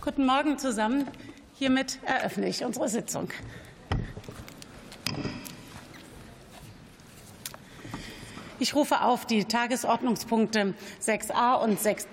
Guten Morgen zusammen. Hiermit eröffne ich unsere Sitzung. Ich rufe auf die Tagesordnungspunkte 6a und 6